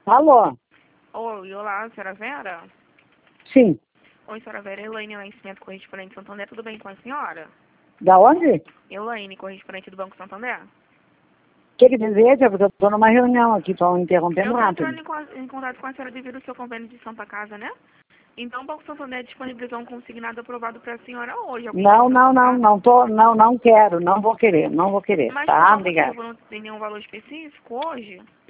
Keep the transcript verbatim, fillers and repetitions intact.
Alô? Oi, olá, senhora Vera? Sim. Oi, senhora Vera, Elaine Nascimento, correspondente do Santander, tudo bem com a senhora? Da onde? Elaine, correspondente do Banco Santander? O que que deseja? Porque eu estou numa reunião aqui, estou Eu interrompendo estou rápido. entrando em, co- em contato com a senhora devido ao seu convênio de Santa Casa, né? Então o Banco Santander disponibilizou um consignado aprovado para a senhora hoje. Algum Não, motivo não, por não, cá? não tô, não, não quero, não vou querer, não vou querer, Mas por tá? qual Obrigada. motivo? Não tem nenhum valor específico hoje?